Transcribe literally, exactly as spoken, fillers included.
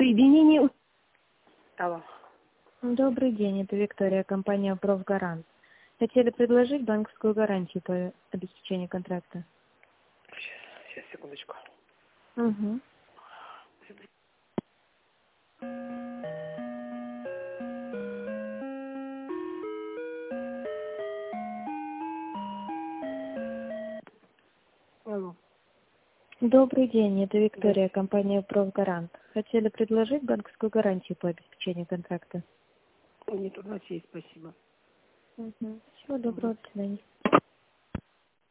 Соединение. Алло. Добрый день, это Виктория, компания «Профгарант». Хотели предложить банковскую гарантию по обеспечению контракта. Сейчас, сейчас, секундочку. Угу. Алло. Добрый день, это Виктория, компания «Профгарант». Хотели предложить банковскую гарантию по обеспечению контракта. Нет, у нас есть, спасибо. Угу. Всего доброго, до свидания.